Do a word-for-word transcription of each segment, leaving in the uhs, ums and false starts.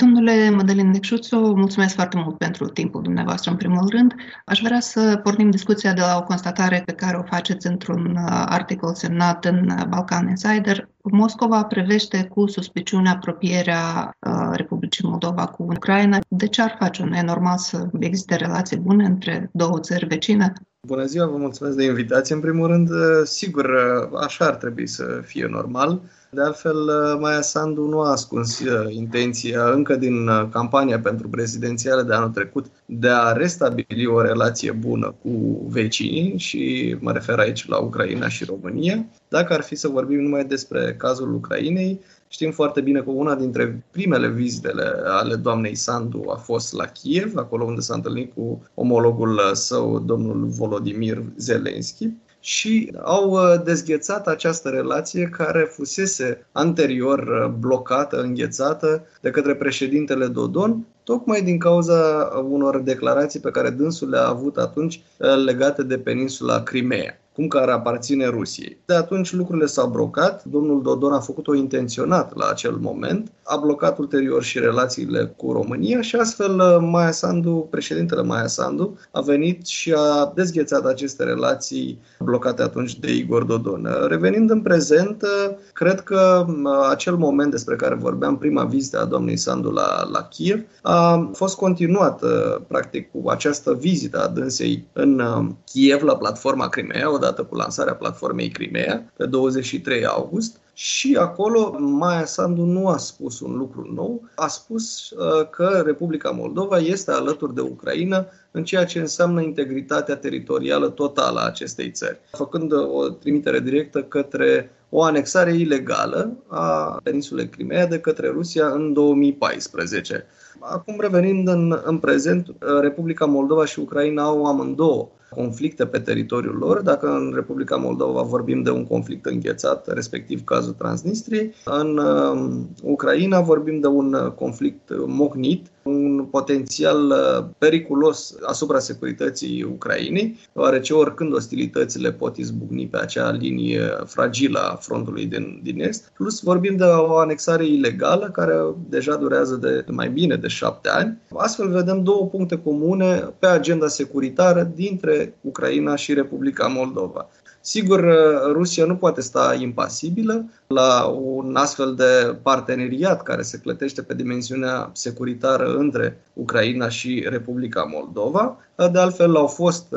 Domnule Mădălin Necșuțu, mulțumesc foarte mult pentru timpul dumneavoastră în primul rând. Aș vrea să pornim discuția de la o constatare pe care o faceți într-un articol semnat în Balkan Insider. Moscova privește cu suspiciune apropierea Republicii Moldova cu Ucraina. De ce ar face? Nu e normal să existe relații bune între două țări vecine? Bună ziua, vă mulțumesc de invitație. În primul rând, sigur, așa ar trebui să fie normal. De altfel, Maia Sandu nu a ascuns intenția încă din campania pentru prezidențiale de anul trecut de a restabili o relație bună cu vecinii și mă refer aici la Ucraina și România. Dacă ar fi să vorbim numai despre cazul Ucrainei, știm foarte bine că una dintre primele vizitele ale doamnei Sandu a fost la Kiev, acolo unde s-a întâlnit cu omologul său, domnul Volodymyr Zelensky, și au dezghețat această relație care fusese anterior blocată, înghețată de către președintele Dodon, tocmai din cauza unor declarații pe care dânsul le-a avut atunci legate de peninsula Crimea, cum că ar aparține Rusiei. De atunci lucrurile s-au blocat, domnul Dodon a făcut-o intenționat la acel moment, a blocat ulterior și relațiile cu România și astfel Maia Sandu, președintele Maia Sandu, a venit și a dezghețat aceste relații blocate atunci de Igor Dodon. Revenind în prezent, cred că acel moment despre care vorbeam, prima vizită a doamnei Sandu la, la Kiev, a fost continuat practic cu această vizită a dânsei în Kiev la platforma Crimea, odată cu lansarea platformei Crimea, pe douăzeci și trei august. Și acolo Maia Sandu nu a spus un lucru nou, a spus uh, că Republica Moldova este alături de Ucraina în ceea ce înseamnă integritatea teritorială totală a acestei țări, făcând o trimitere directă către o anexare ilegală a peninsulei Crimea de către Rusia în două mii paisprezece. Acum, revenind în, în prezent, Republica Moldova și Ucraina au amândouă conflicte pe teritoriul lor. Dacă în Republica Moldova vorbim de un conflict înghețat, respectiv cazul Transnistriei, în uh, Ucraina vorbim de un conflict mocnit, un potențial periculos asupra securității Ucrainei, deoarece oricând ostilitățile pot izbucni pe acea linie fragilă a frontului din, din est. Plus vorbim de o anexare ilegală care deja durează de mai bine de șapte ani. Astfel vedem două puncte comune pe agenda securitară dintre Ucraina și Republica Moldova. Sigur, Rusia nu poate sta impasibilă la un astfel de parteneriat care se clătește pe dimensiunea securitară între Ucraina și Republica Moldova. De altfel, au fost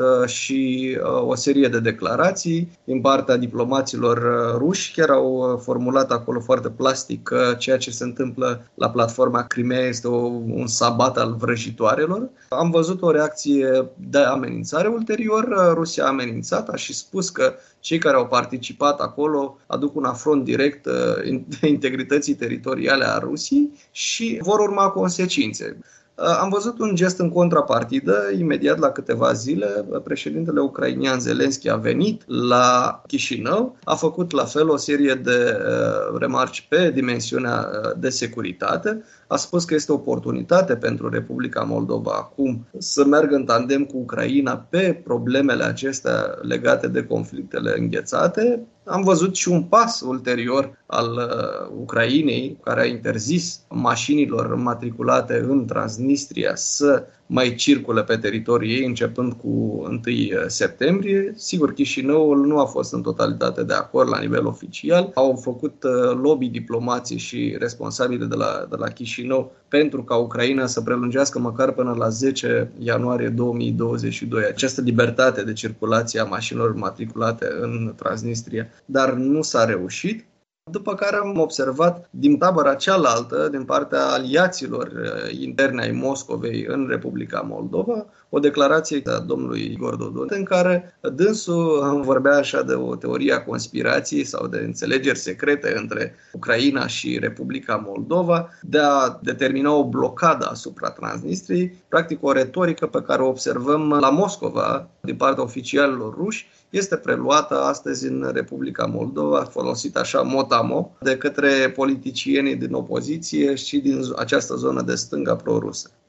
și o serie de declarații din partea diplomaților ruși, chiar au formulat acolo foarte plastic că ceea ce se întâmplă la platforma Crimea este o, un sabat al vrăjitoarelor. Am văzut o reacție de amenințare ulterior. Rusia a amenințat, a și spus că cei care au participat acolo aduc un afront direct integrității teritoriale a Rusiei și vor urma consecințe. Am văzut un gest în contrapartidă. Imediat la câteva zile, președintele ucrainian Zelensky a venit la Chișinău, a făcut la fel o serie de remarci pe dimensiunea de securitate, a spus că este o oportunitate pentru Republica Moldova acum să meargă în tandem cu Ucraina pe problemele acestea legate de conflictele înghețate. Am văzut și un pas ulterior al uh, Ucrainei, care a interzis mașinilor matriculate în Transnistria să mai circule pe teritoriul ei, începând cu întâi septembrie. Sigur, Chișinăul nu a fost în totalitate de acord la nivel oficial. Au făcut uh, lobby diplomații și responsabili de la, de la Chișinău pentru ca Ucraina să prelungească măcar până la zece ianuarie două mii douăzeci și doi această libertate de circulație a mașinilor matriculate în Transnistria, dar nu s-a reușit. După care am observat din tabăra cealaltă, din partea aliaților interne ai Moscovei în Republica Moldova, o declarație a domnului Igor Dodon, în care dânsul vorbea așa de o teorie a conspirației sau de înțelegeri secrete între Ucraina și Republica Moldova de a determina o blocadă asupra Transnistriei, practic o retorică pe care o observăm la Moscova din partea oficialilor ruși, este preluată astăzi în Republica Moldova, folosită așa mot-a-mot de către politicienii din opoziție și din această zonă de stânga pro-rusă.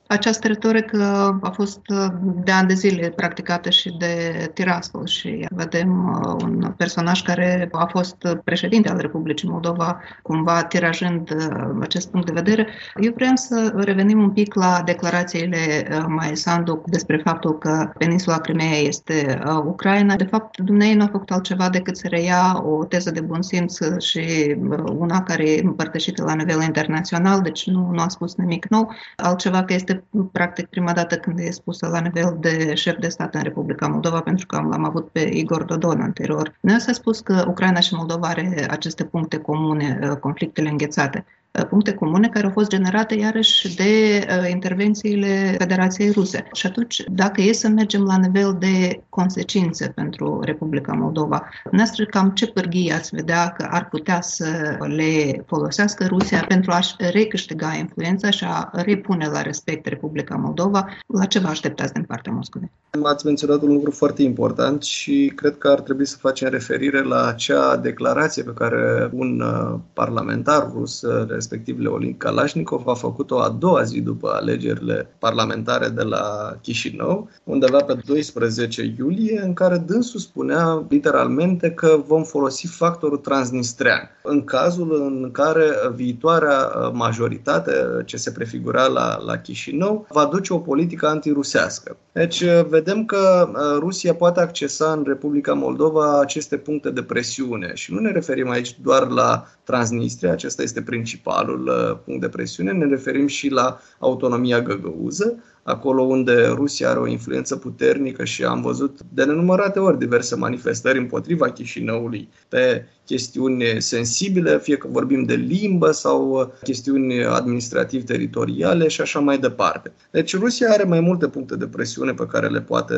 Această retorică a fost de ani de zile practicată și de Tiraspol și vedem un personaj care a fost președinte al Republicii Moldova, cumva tirajând acest punct de vedere. Eu vreau să revenim un pic la declarațiile Maia Sandu despre faptul că peninsula Crimeea este Ucraina. De fapt, dumneavoastră nu a făcut altceva decât să reia o teză de bun simț și una care e împărtășită la nivel internațional, deci nu, nu a spus nimic nou, altceva că este practic prima dată când e spusă la nivel de șef de stat în Republica Moldova, pentru că l-am avut pe Igor Dodon anterior. Nu s-a spus că Ucraina și Moldova are aceste puncte comune, conflictele înghețate. Puncte comune care au fost generate iarăși de uh, intervențiile Federației Ruse. Și atunci, dacă e să mergem la nivel de consecințe pentru Republica Moldova, noastră cam ce pârghii ați vedea că ar putea să le folosească Rusia pentru a-și recâștiga influența și a repune la respect Republica Moldova? La ce vă așteptați din partea Moscovei? Ați menționat un lucru foarte important și cred că ar trebui să facem referire la acea declarație pe care un parlamentar rus, respectiv Leonid Kalashnikov, a făcut-o a doua zi după alegerile parlamentare de la Chișinău, undeva pe doisprezece iulie, în care dânsul spunea literalmente că vom folosi factorul transnistrean în cazul în care viitoarea majoritate ce se prefigura la, la Chișinău va duce o politică antirusească. Deci vedem că Rusia poate accesa în Republica Moldova aceste puncte de presiune și nu ne referim aici doar la Transnistria, acesta este principalul punct de presiune, ne referim și la autonomia găgăuză, acolo unde Rusia are o influență puternică și am văzut de nenumărate ori diverse manifestări împotriva Chișinăului pe chestiuni sensibile, fie că vorbim de limbă sau chestiuni administrativ-teritoriale și așa mai departe. Deci Rusia are mai multe puncte de presiune pe care le poate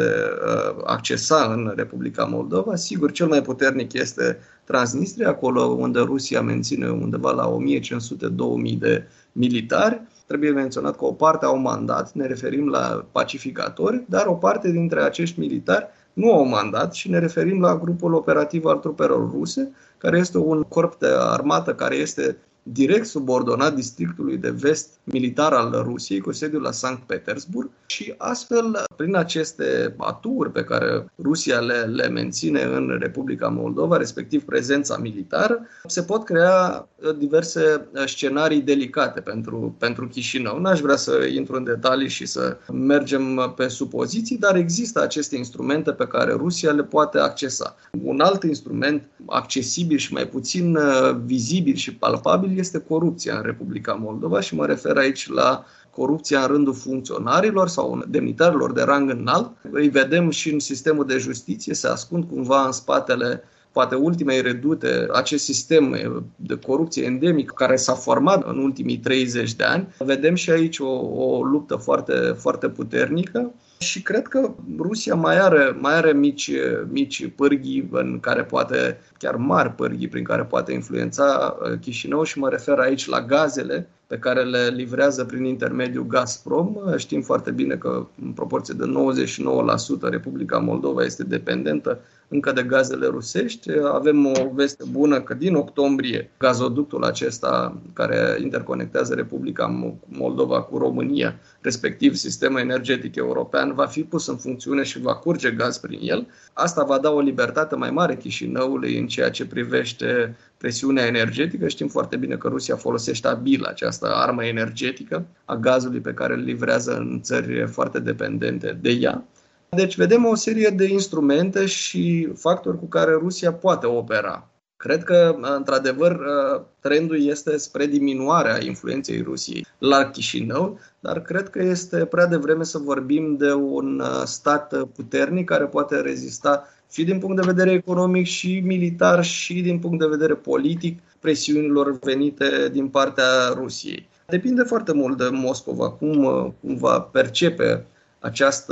accesa în Republica Moldova. Sigur, cel mai puternic este Transnistria, acolo unde Rusia menține undeva la o mie cinci sute - două mii de militari. Trebuie menționat că o parte au mandat, ne referim la pacificatori, dar o parte dintre acești militari nu au mandat și ne referim la grupul operativ al trupelor ruse, care este un corp de armată care este direct subordonat districtului de vest militar al Rusiei, cu sediul la Sankt Petersburg, și astfel, prin aceste aturi pe care Rusia le, le menține în Republica Moldova, respectiv prezența militară, se pot crea diverse scenarii delicate pentru, pentru Chișinău. N-aș vrea să intru în detalii și să mergem pe supoziții, dar există aceste instrumente pe care Rusia le poate accesa. Un alt instrument accesibil și mai puțin vizibil și palpabil este corupția în Republica Moldova și mă refer aici la corupția în rândul funcționarilor sau demnitarilor de rang înalt. Îi vedem și în sistemul de justiție, se ascund cumva în spatele poate ultimei redute acest sistem de corupție endemic care s-a format în ultimii treizeci de ani. Vedem și aici o, o luptă foarte, foarte puternică. Și cred că Rusia mai are, mai are mici, mici pârghii în care poate, chiar mari pârghii prin care poate influența Chișinău și mă refer aici la gazele pe care le livrează prin intermediul Gazprom. Știm foarte bine că în proporție de nouăzeci și nouă la sută Republica Moldova este dependentă încă de gazele rusești. Avem o veste bună că din octombrie gazoductul acesta care interconectează Republica Moldova cu România, respectiv sistemul energetic european, va fi pus în funcțiune și va curge gaz prin el. Asta va da o libertate mai mare Chișinăului în ceea ce privește presiunea energetică. Știm foarte bine că Rusia folosește abil această armă energetică a gazului pe care îl livrează în țări foarte dependente de ea. Deci vedem o serie de instrumente și factori cu care Rusia poate opera. Cred că, într-adevăr, trendul este spre diminuarea influenței Rusiei la Chișinău, dar cred că este prea devreme să vorbim de un stat puternic care poate rezista și din punct de vedere economic și militar și din punct de vedere politic presiunilor venite din partea Rusiei. Depinde foarte mult de Moscova, cum, cum va percepe această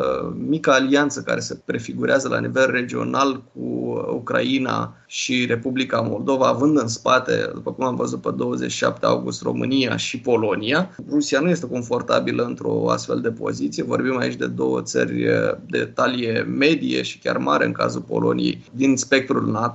mică alianță care se prefigurează la nivel regional cu Ucraina și Republica Moldova, având în spate, după cum am văzut pe douăzeci și șapte august, România și Polonia. Rusia nu este confortabilă într-o astfel de poziție. Vorbim aici de două țări de talie medie și chiar mare în cazul Poloniei din spectrul NATO.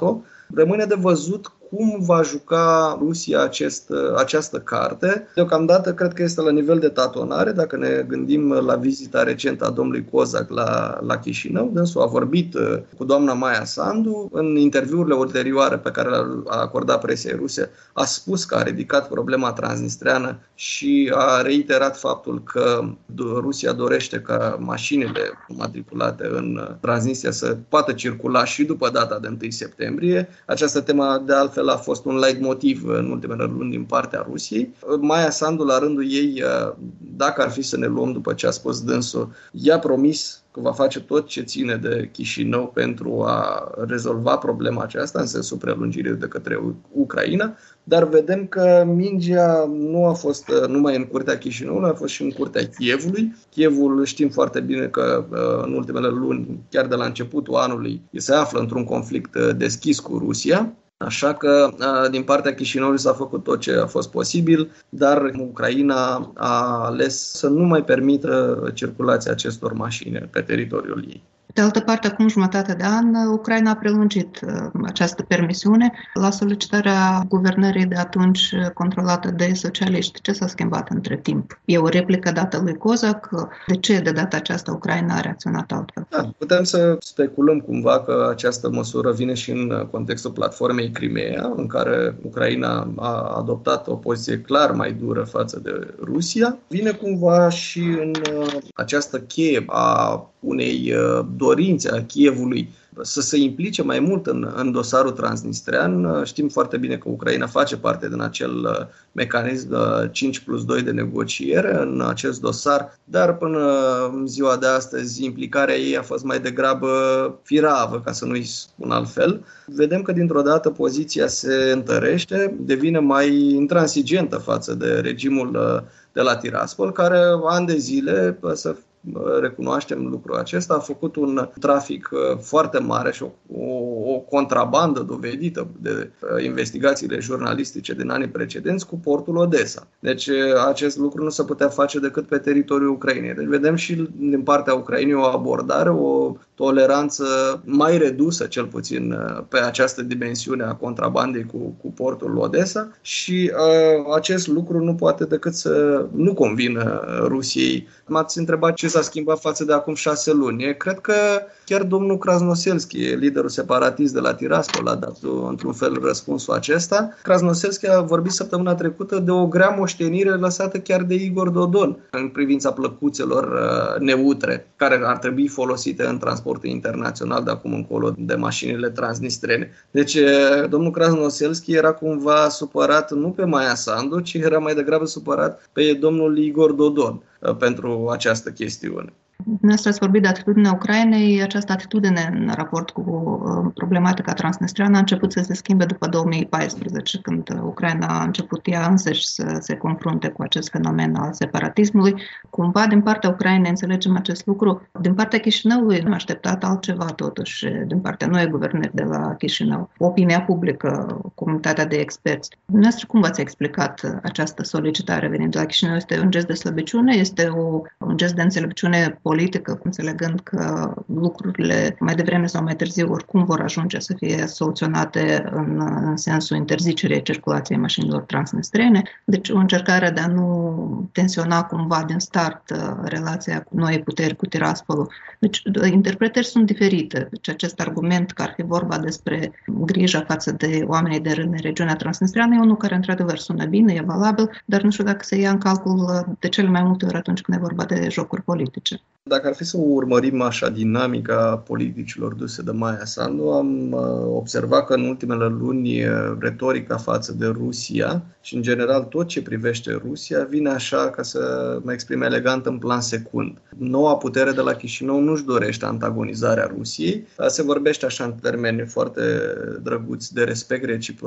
Rămâne de văzut cum va juca Rusia acest, această carte. Deocamdată cred că este la nivel de tatonare. Dacă ne gândim la vizita recentă a domnului Kozak la, la Chișinău, dânsul a vorbit cu doamna Maia Sandu. În interviurile ulterioare pe care le-a acordat presei ruse, a spus că a ridicat problema transnistreană și a reiterat faptul că Rusia dorește ca mașinile matriculate în Transnistria să poată circula și după data de întâi septembrie. Această temă, de altfel, a fost un leitmotiv în ultimele luni din partea Rusiei. Maia Sandu, la rândul ei, dacă ar fi să ne luăm după ce a spus dânsul, i-a promis că va face tot ce ține de Chișinău pentru a rezolva problema aceasta în sensul prelungirii de către Ucraina, dar vedem că mingea nu a fost numai în curtea Chișinăului, a fost și în curtea Kievului. Kievul știm foarte bine că în ultimele luni, chiar de la începutul anului, se află într-un conflict deschis cu Rusia. Așa că din partea Chișinăului s-a făcut tot ce a fost posibil, dar Ucraina a ales să nu mai permită circulația acestor mașini pe teritoriul ei. De altă parte, acum jumătate de an, Ucraina a prelungit această permisiune la solicitarea guvernării de atunci controlată de socialiști. Ce s-a schimbat între timp? E o replică dată lui Kozak. De ce de data aceasta Ucraina a reacționat altfel? Da, putem să speculăm cumva că această măsură vine și în contextul platformei Crimea, în care Ucraina a adoptat o poziție clar mai dură față de Rusia. Vine cumva și în această cheie a unei dorințe a Kievului să se implice mai mult în, în dosarul transnistrean. Știm foarte bine că Ucraina face parte din acel mecanism cinci plus doi de negociere în acest dosar, dar până în ziua de astăzi implicarea ei a fost mai degrabă firavă, ca să nu-i spun altfel. Vedem că dintr-o dată poziția se întărește, devine mai intransigentă față de regimul de la Tiraspol, care ani de zile, să recunoaștem lucrul acesta, a făcut un trafic foarte mare și o, o, o contrabandă dovedită de investigațiile jurnalistice din anii precedenți cu portul Odessa. Deci acest lucru nu se putea face decât pe teritoriul Ucrainei. Deci vedem și din partea Ucrainei o abordare, o toleranță mai redusă, cel puțin pe această dimensiune a contrabandei cu, cu portul Odessa și uh, acest lucru nu poate decât să nu convină Rusiei. M-ați întrebat ce s-a schimbat față de acum șase luni. Cred că chiar domnul Krasnoselski, liderul separatist de la Tiraspol, a dat într-un fel răspunsul acesta. Krasnoselski a vorbit săptămâna trecută de o grea moștenire lăsată chiar de Igor Dodon în privința plăcuțelor uh, neutre, care ar trebui folosite în transportul internațional de acum încolo de mașinile transnistrene. Deci domnul Krasnoselski era cumva supărat nu pe Maia Sandu, ci era mai degrabă supărat pe domnul Igor Dodon pentru această chestiune. Dumneavoastră ați vorbit de atitudinea Ucrainei. Această atitudine în raport cu problematica transnistreană a început să se schimbe după două mii paisprezece, când Ucraina a început ea însăși să se confrunte cu acest fenomen al separatismului. Cumva, din partea Ucrainei înțelegem acest lucru. Din partea Chișinăului am așteptat altceva, totuși, din partea noi guvernări de la Chișinău. Opinia publică, comunitatea de experți. Dumneavoastră, cum v-ați explicat această solicitare venind de la Chișinău? Este un gest de slăbiciune? Este o, un gest de înțelepciune politică, înțelegând că lucrurile mai devreme sau mai târziu oricum vor ajunge să fie soluționate în, în sensul interzicerii circulației mașinilor transnistrene. Deci o încercare de a nu tensiona cumva din start relația cu noi puteri, cu Tiraspolul. Deci interpretări sunt diferite. Deci acest argument că ar fi vorba despre grija față de oamenii de rând în regiunea transnistreană e unul care într-adevăr sună bine, e valabil, dar nu știu dacă se ia în calcul de cele mai multe ori atunci când e vorba de jocuri politice. Dacă ar fi să urmărim așa dinamica politicilor duse de Maia Sandu, am observat că în ultimele luni retorica față de Rusia și în general tot ce privește Rusia vine așa, ca să mă exprim elegant, în plan secund. Noua putere de la Chișinău nu-și dorește antagonizarea Rusiei, se vorbește așa în termeni foarte drăguți de respect reciproc,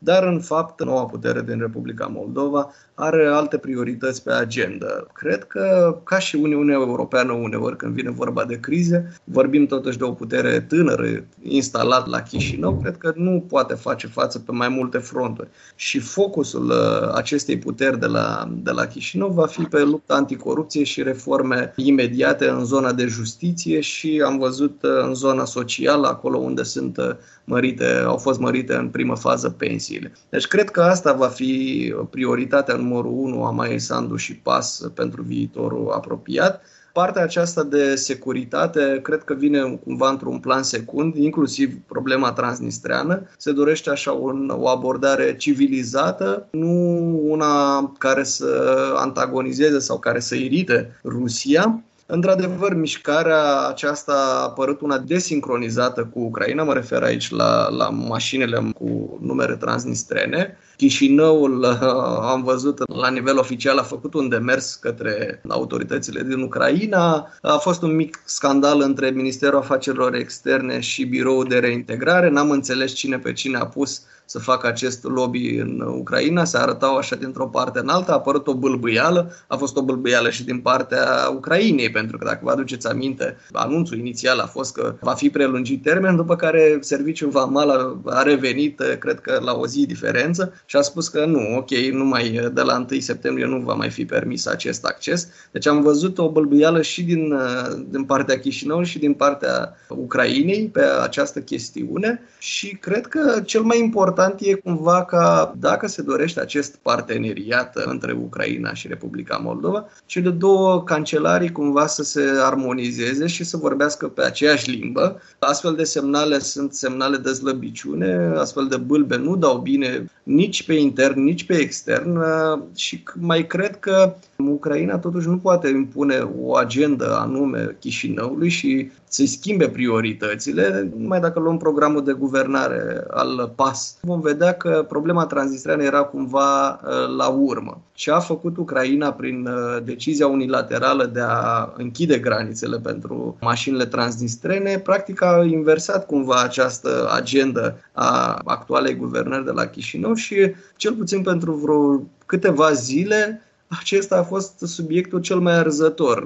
dar în fapt noua putere din Republica Moldova are alte priorități pe agenda. Cred că, ca și Uniunea Europeană uneori când vine vorba de crize, vorbim totuși de o putere tânără instalată la Chișinău, cred că nu poate face față pe mai multe fronturi. Și focusul acestei puteri de la, de la Chișinău va fi pe lupta anticorupție și reforme imediate în zona de justiție și am văzut în zona socială, acolo unde sunt mărite, au fost mărite în primă fază pensiile. Deci cred că asta va fi prioritatea numărul unu a Maiei Sandu și P A S pentru viitorul apropiat. Partea aceasta de securitate cred că vine cumva într-un plan secund, inclusiv problema transnistreană. Se dorește așa un, o abordare civilizată, nu una care să antagonizeze sau care să irite Rusia. Într-adevăr, mișcarea aceasta a apărut una desincronizată cu Ucraina, mă refer aici la, la mașinile cu numere transnistrene. Chișinăul, am văzut, la nivel oficial a făcut un demers către autoritățile din Ucraina. A fost un mic scandal între Ministerul Afacerilor Externe și Biroul de Reintegrare. N-am înțeles cine pe cine a pus să facă acest lobby în Ucraina, se arătau așa dintr-o parte în alta, a apărut o bâlbâială, a fost o bâlbâială și din partea Ucrainei, pentru că dacă vă aduceți aminte, anunțul inițial a fost că va fi prelungit termen, după care serviciul vamal a revenit, cred că la o zi diferență, și a spus că nu, ok, numai de la întâi septembrie nu va mai fi permis acest acces. Deci am văzut o bâlbâială și din, din partea Chișinăului și din partea Ucrainei pe această chestiune și cred că cel mai important e cumva ca, dacă se dorește acest parteneriat între Ucraina și Republica Moldova, cele două cancelarii cumva să se armonizeze și să vorbească pe aceeași limbă. Astfel de semnale sunt semnale de slăbiciune, astfel de bâlbe nu dau bine nici pe intern, nici pe extern și mai cred că Ucraina totuși nu poate impune o agendă anume Chișinăului și să-i schimbe prioritățile. Numai dacă luăm programul de guvernare al P A S, vom vedea că problema transnistreană era cumva la urmă. Ce a făcut Ucraina prin decizia unilaterală de a închide granițele pentru mașinile transnistrene, practic a inversat cumva această agendă a actualei guvernări de la Chișinău și cel puțin pentru vreo câteva zile acesta a fost subiectul cel mai arzător.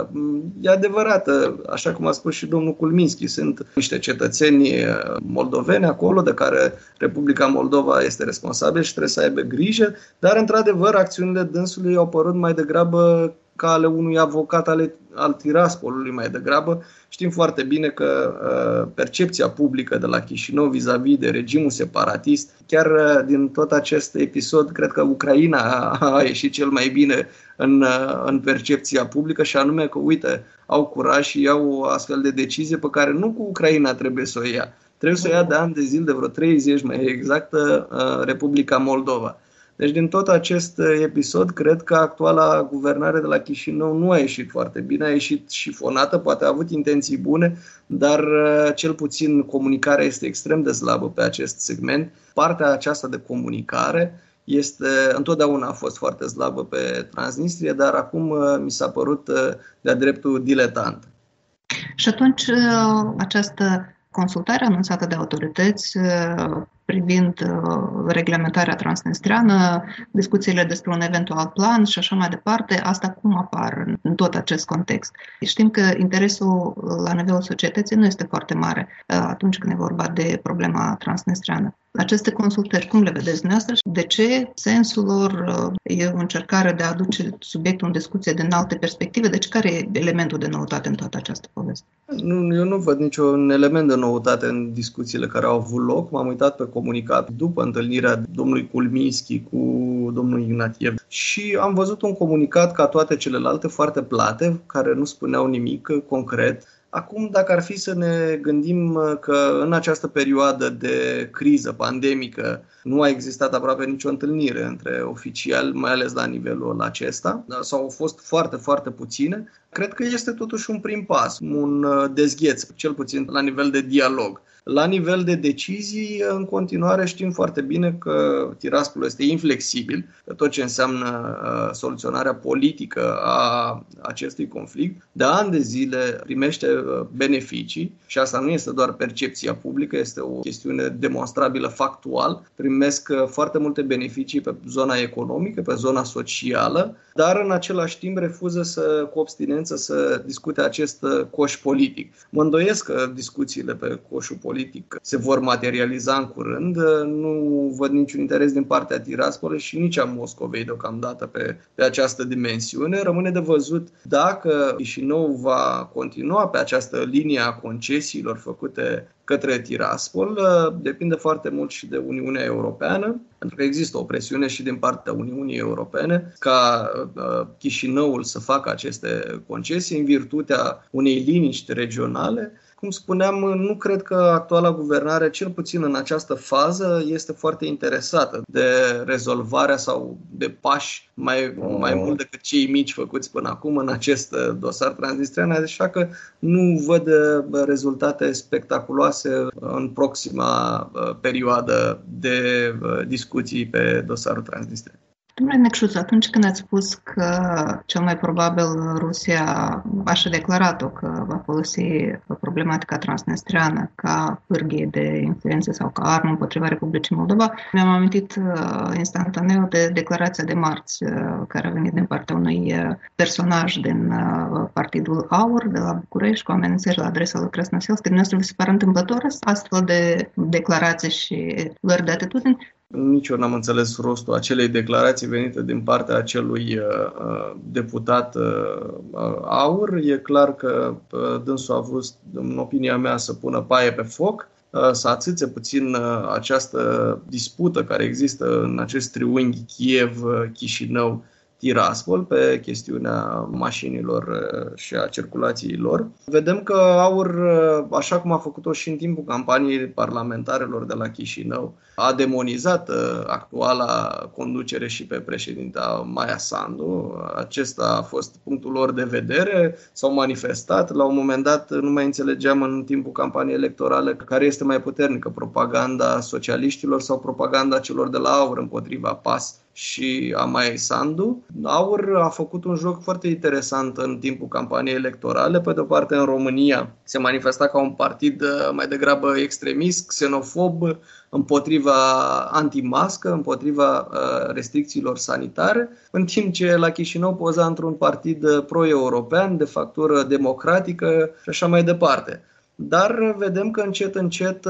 E adevărat, așa cum a spus și domnul Kulminski, sunt niște cetățeni moldoveni acolo de care Republica Moldova este responsabilă și trebuie să aibă grijă, dar într-adevăr acțiunile dânsului au părut mai degrabă ca ale unui avocat ale, al Tiraspolului mai degrabă. Știm foarte bine că uh, percepția publică de la Chișinău vis-a-vis de regimul separatist, chiar uh, din tot acest episod, cred că Ucraina a, a ieșit cel mai bine în, uh, în percepția publică și anume că, uite, au curaj și iau o astfel de decizie pe care nu cu Ucraina trebuie să o ia. Trebuie să o ia de ani de zile, de vreo treizeci mai exact, uh, Republica Moldova. Deci din tot acest episod, cred că actuala guvernare de la Chișinău nu a ieșit foarte bine, a ieșit șifonată, poate a avut intenții bune, dar cel puțin comunicarea este extrem de slabă pe acest segment. Partea aceasta de comunicare este, întotdeauna a fost foarte slabă pe Transnistria, dar acum mi s-a părut de-a dreptul diletant. Și atunci această consultare anunțată de autorități privind reglementarea transnistreană, discuțiile despre un eventual plan și așa mai departe, asta cum apar în tot acest context? Știm că interesul la nivelul societății nu este foarte mare atunci când e vorba de problema transnistreană. Aceste consultări, cum le vedeți dumneavoastră și de ce sensul lor e o încercare de a aduce subiectul în discuție din alte perspective? Deci care e elementul de noutate în toată această poveste? Nu, eu nu văd niciun element de noutate în discuțiile care au avut loc. M-am uitat pe comunicat după întâlnirea domnului Kulminski cu domnul Ignatiev și am văzut un comunicat ca toate celelalte foarte plate, care nu spuneau nimic concret. Acum, dacă ar fi să ne gândim că în această perioadă de criză pandemică nu a existat aproape nicio întâlnire între oficiali, mai ales la nivelul acesta, sau au fost foarte, foarte puține, cred că este totuși un prim pas, un dezgheț, cel puțin la nivel de dialog. La nivel de decizii, în continuare știm foarte bine că Tiraspol este inflexibil, că tot ce înseamnă soluționarea politică a acestui conflict, de ani de zile primește beneficii și asta nu este doar percepția publică, este o chestiune demonstrabilă factual. Primesc foarte multe beneficii pe zona economică, pe zona socială, dar în același timp refuză să, cu obstinență să discute acest coș politic. Mă îndoiesc că discuțiile pe coșul politic se vor materializa în curând. Nu văd niciun interes din partea Tiraspolului și nici a Moscovei deocamdată pe, pe această dimensiune. Rămâne de văzut dacă Chișinău va continua pe această linie a concesiilor făcute către Tiraspol. Depinde foarte mult și de Uniunea Europeană, pentru că există o presiune și din partea Uniunii Europene ca Chișinăul să facă aceste concesii în virtutea unei liniști regionale. Cum spuneam, nu cred că actuala guvernare, cel puțin în această fază, este foarte interesată de rezolvarea sau de pași mai, mai mult decât cei mici făcuți până acum în acest dosar transnistrean, așa că nu văd rezultate spectaculoase în proxima perioadă de discuții pe dosarul transnistrean. Domnule Necșuț, atunci când ați spus că cel mai probabil Rusia a și declarat-o că va folosi problematica transnistreană ca pârghie de influență sau ca armă împotriva Republicii Moldova, mi-am amintit instantaneu de declarația de marți care a venit din partea unui personaj din Partidul Aur de la București cu amenințări la adresa lui Krasnoselski. Dumneavoastră vi se pare întâmplător astfel de declarații și luări de atitudini? Nici eu n-am înțeles rostul acelei declarații venite din partea acelui uh, deputat uh, Aur. E clar că uh, dânsul a vrut, în opinia mea, să pună paie pe foc, uh, să ațâțe puțin uh, această dispută care există în acest triunghi Kiev-Chișinău Tiraspol pe chestiunea mașinilor și a circulației lor. Vedem că Aur, așa cum a făcut-o și în timpul campaniei parlamentarelor de la Chișinău, a demonizat actuala conducere și pe președinta Maia Sandu. Acesta a fost punctul lor de vedere, s-au manifestat. La un moment dat nu mai înțelegeam în timpul campaniei electorale care este mai puternică, propaganda socialiștilor sau propaganda celor de la Aur împotriva P A S și a Maiei Sandu. Aur a făcut un joc foarte interesant în timpul campaniei electorale. Pe de o parte, în România se manifesta ca un partid mai degrabă extremist, xenofob, împotriva antimască, împotriva restricțiilor sanitare, în timp ce la Chișinău poza într-un partid pro-european, de factură democratică și așa mai departe. Dar vedem că încet, încet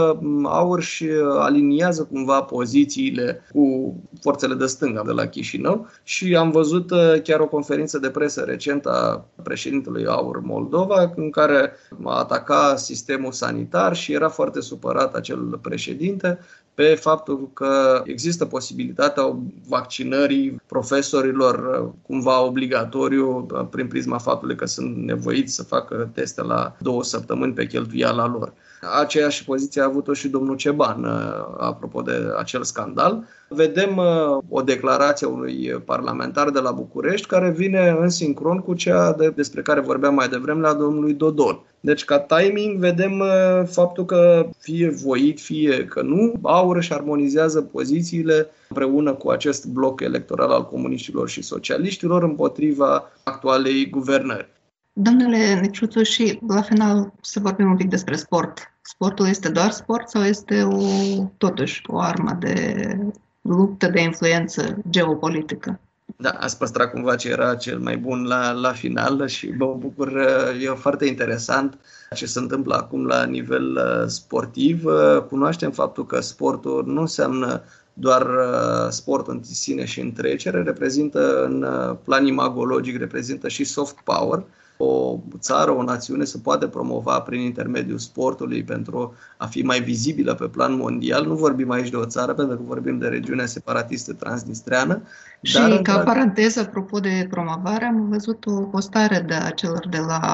Aur și aliniază cumva pozițiile cu forțele de stânga de la Chișinău și am văzut chiar o conferință de presă recentă a președintelui Aur Moldova în care ataca sistemul sanitar și era foarte supărat acel președinte pe faptul că există posibilitatea vaccinării profesorilor cumva obligatoriu prin prisma faptului că sunt nevoiți să facă teste la două săptămâni pe cheltuiala lor. Aceeași poziție a avut-o și domnul Ceban, apropo de acel scandal. Vedem o declarație a unui parlamentar de la București care vine în sincron cu cea de, despre care vorbeam mai devreme la domnului Dodon. Deci, ca timing, vedem faptul că fie voit, fie că nu, Aur își armonizează pozițiile împreună cu acest bloc electoral al comuniștilor și socialiștilor împotriva actualei guvernări. Domnule Necșuțu, și la final să vorbim un pic despre sport. Sportul este doar sport sau este o, totuși o armă de luptă de influență geopolitică? Da, ați păstrat cumva ce era cel mai bun la, la final și mă bucur, e foarte interesant ce se întâmplă acum la nivel sportiv. Cunoaștem faptul că sportul nu înseamnă doar sport în sine și în trecere, reprezintă în plan imagologic, reprezintă și soft power. O țară, o națiune se poate promova prin intermediul sportului pentru a fi mai vizibilă pe plan mondial. Nu vorbim aici de o țară, pentru că vorbim de regiunea separatistă transnistreană. Și dar, ca dar... paranteză, apropo de promovare, am văzut o postare de a celor de la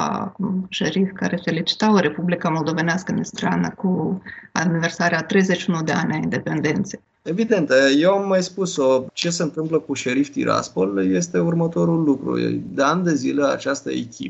șerif care felicitau Republica Moldovenească Nistreană cu aniversarea treizeci și unu de ani a independenței. Evident, eu am mai spus-o, ce se întâmplă cu șerif Tiraspol este următorul lucru. De ani de zile această echipă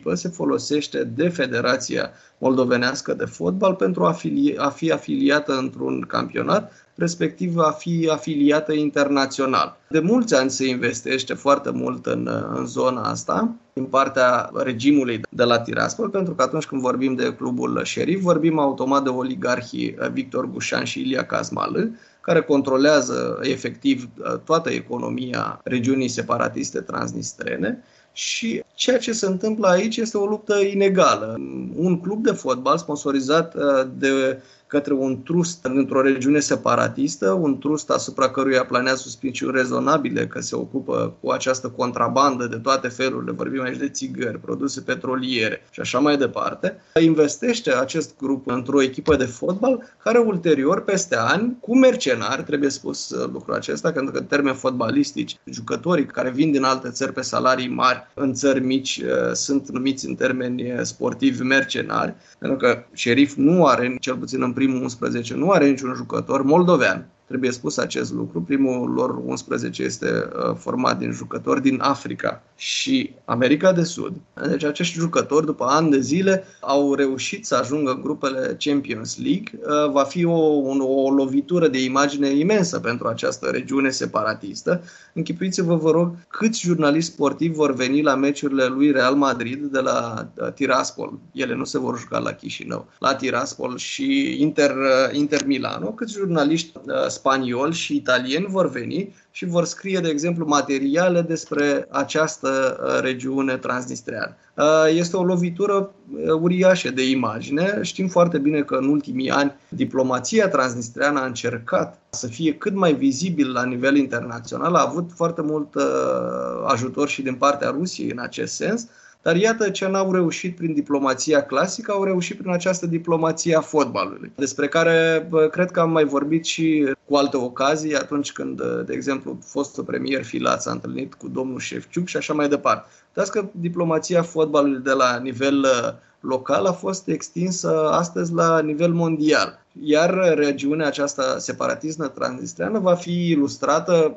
echipă se folosește de Federația Moldovenească de Fotbal pentru a fi, a fi afiliată într-un campionat, respectiv a fi afiliată internațional. De mulți ani se investește foarte mult în, în zona asta, din partea regimului de la Tiraspol, pentru că atunci când vorbim de clubul Sheriff, vorbim automat de oligarhii Victor Gușan și Ilia Kazmalı, care controlează efectiv toată economia regiunii separatiste transnistrene. Și ceea ce se întâmplă aici este o luptă inegală. Un club de fotbal sponsorizat de către un trust într-o regiune separatistă, un trust asupra căruia planează suspiciuni rezonabile că se ocupă cu această contrabandă de toate felurile, vorbim aici de țigări, produse petroliere și așa mai departe, investește acest grup într-o echipă de fotbal care ulterior, peste ani, cu mercenari, trebuie spus lucrul acesta, pentru că în termeni fotbalistici, jucătorii care vin din alte țări pe salarii mari în țări mici sunt numiți în termeni sportivi mercenari, pentru că Sheriff nu are, cel puțin în primul unsprezece, nu are niciun jucător moldovean. Trebuie spus acest lucru. Primul lor unsprezece este uh, format din jucători din Africa și America de Sud. Deci acești jucători, după ani de zile, au reușit să ajungă în grupele Champions League. Uh, va fi o, o, o lovitură de imagine imensă pentru această regiune separatistă. Închipuiți-vă, vă rog, câți jurnaliști sportivi vor veni la meciurile lui Real Madrid de la uh, Tiraspol. Ele nu se vor juca la Chișinău. La Tiraspol și Inter, uh, Inter Milano, câți jurnaliști uh, spanioli și italieni vor veni și vor scrie, de exemplu, materiale despre această regiune transnistreană. Este o lovitură uriașă de imagine. Știm foarte bine că în ultimii ani diplomația transnistreană a încercat să fie cât mai vizibil la nivel internațional, a avut foarte mult ajutor și din partea Rusiei în acest sens. Dar iată ce n-au reușit prin diplomația clasică, au reușit prin această diplomație a fotbalului, despre care cred că am mai vorbit și cu alte ocazii, atunci când, de exemplu, fostul premier Filat s-a întâlnit cu domnul Șefciuc și așa mai departe. Dar că diplomația fotbalului de la nivel local a fost extinsă astăzi la nivel mondial. Iar regiunea aceasta separatistă transnistreană va fi ilustrată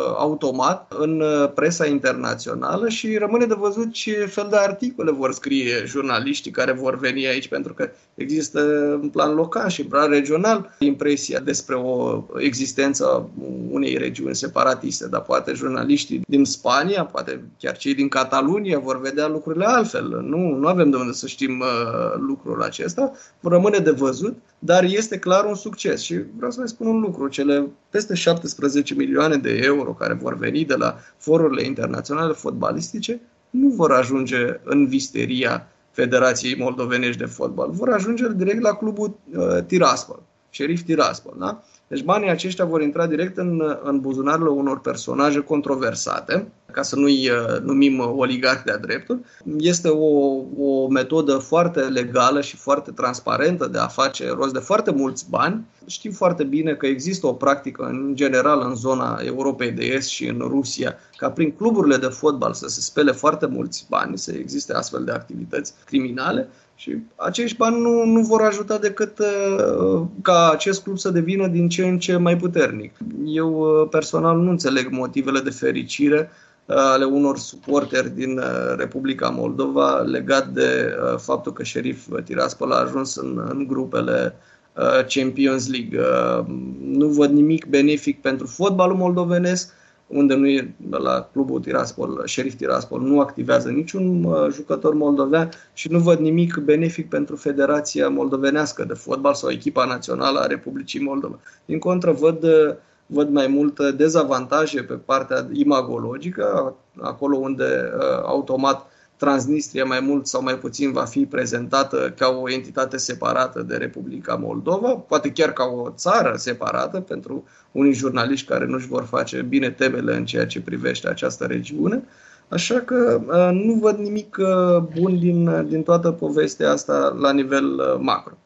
automat în presa internațională și rămâne de văzut ce fel de articole vor scrie jurnaliștii care vor veni aici, pentru că există în plan local și în plan regional impresia despre o existență a unei regiuni separatiste, dar poate jurnaliștii din Spania, poate chiar cei din Catalunia vor vedea lucrurile altfel. Nu, nu avem de unde să știm uh, lucrul acesta, rămâne de văzut, dar este clar un succes și vreau să vă spun un lucru, cele peste șaptesprezece milioane de euro care vor veni de la forurile internaționale fotbalistice nu vor ajunge în visteria Federației Moldovenești de Fotbal, vor ajunge direct la clubul uh, Tiraspol, Sheriff Tiraspol. Da? Deci banii aceștia vor intra direct în, în buzunarele unor personaje controversate, ca să nu-i uh, numim oligarhi de-a dreptul. Este o, o metodă foarte legală și foarte transparentă de a face rost de foarte mulți bani. Știm foarte bine că există o practică în general în zona Europei de Est și în Rusia, ca prin cluburile de fotbal să se spele foarte mulți bani, să existe astfel de activități criminale. Și acești bani nu, nu vor ajuta decât uh, ca acest club să devină din ce în ce mai puternic. Eu uh, personal nu înțeleg motivele de fericire uh, ale unor suporteri din uh, Republica Moldova legat de uh, faptul că Sheriff Tiraspol a ajuns în, în grupele uh, Champions League. Uh, nu văd nimic benefic pentru fotbalul moldovenesc, unde nu e, la clubul Tiraspol, Sheriff Tiraspol, nu activează niciun uh, jucător moldovean și nu văd nimic benefic pentru Federația Moldovenească de Fotbal sau echipa națională a Republicii Moldova. Din contră, văd, uh, văd mai multe dezavantaje pe partea imagologică, acolo unde uh, automat Transnistria mai mult sau mai puțin va fi prezentată ca o entitate separată de Republica Moldova, poate chiar ca o țară separată pentru unii jurnaliști care nu-și vor face bine temele în ceea ce privește această regiune. Așa că nu văd nimic bun din, din toată povestea asta la nivel macro.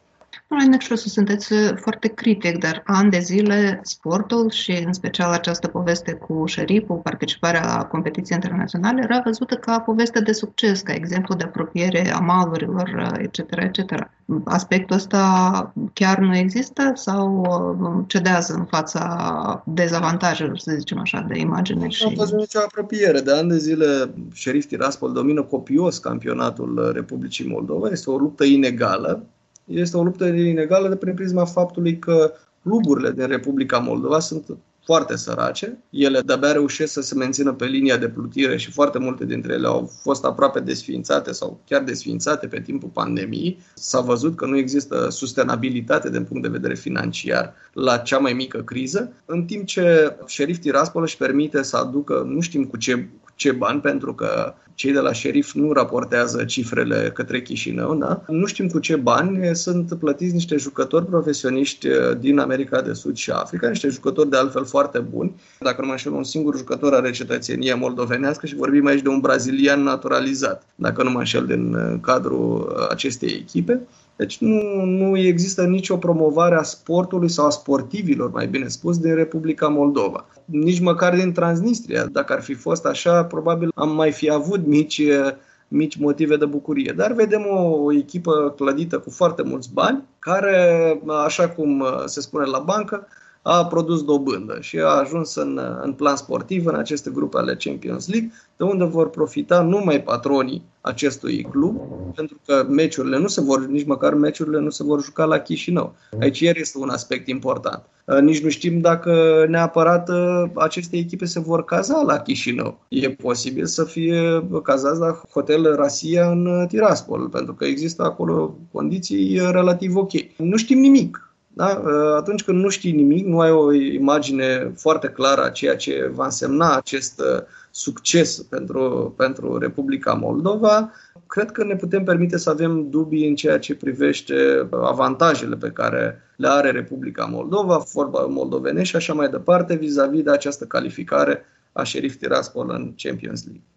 Noi, Nexus, sunteți foarte critic, dar ani de zile sportul și în special această poveste cu șeriful, participarea la competiții internaționale, era văzută ca poveste de succes, ca exemplu de apropiere a malurilor, et cetera, et cetera. Aspectul ăsta chiar nu există sau cedează în fața dezavantajelor, să zicem așa, de imagine? Și... Nu am văzut nicio apropiere. De ani de zile, Șerif Tiraspol domină copios campionatul Republicii Moldova. Este o luptă inegală. Este o luptă inegală de prin prisma faptului că cluburile din Republica Moldova sunt foarte sărace. Ele de-abia reușesc să se mențină pe linia de plutire și foarte multe dintre ele au fost aproape desființate sau chiar desființate pe timpul pandemiei. S-a văzut că nu există sustenabilitate din punct de vedere financiar la cea mai mică criză, în timp ce Șerif Tiraspol își permite să aducă, nu știm cu ce, cu ce bani, pentru că cei de la Șerif nu raportează cifrele către Chișinău, da? Nu știm cu ce bani sunt plătiți niște jucători profesioniști din America de Sud și Africa, niște jucători de altfel foarte buni. Dacă nu mă înșel, un singur jucător are cetățenie moldovenească și vorbim aici de un brazilian naturalizat, dacă nu mă înșel, din cadrul acestei echipe. Deci nu, nu există nicio promovare a sportului sau a sportivilor, mai bine spus, din Republica Moldova. Nici măcar din Transnistria. Dacă ar fi fost așa, probabil am mai fi avut mici, mici motive de bucurie. Dar vedem o, o echipă clădită cu foarte mulți bani, care, așa cum se spune la bancă, a produs dobândă și a ajuns în, în plan sportiv în aceste grupe ale Champions League, de unde vor profita numai patronii acestui club, pentru că meciurile nu se vor, nici măcar meciurile nu se vor juca la Chișinău. Aici iar este un aspect important. Nici nu știm dacă neapărat aceste echipe se vor caza la Chișinău. E posibil să fie cazați la Hotel Rasia în Tiraspol, pentru că există acolo condiții relativ ok. Nu știm nimic. Da? Atunci când nu știi nimic, nu ai o imagine foarte clară a ceea ce va însemna acest succes pentru, pentru Republica Moldova, cred că ne putem permite să avem dubii în ceea ce privește avantajele pe care le are Republica Moldova, vorba moldovenești și așa mai departe, vis-a-vis de această calificare a Șerif Tiraspol în Champions League.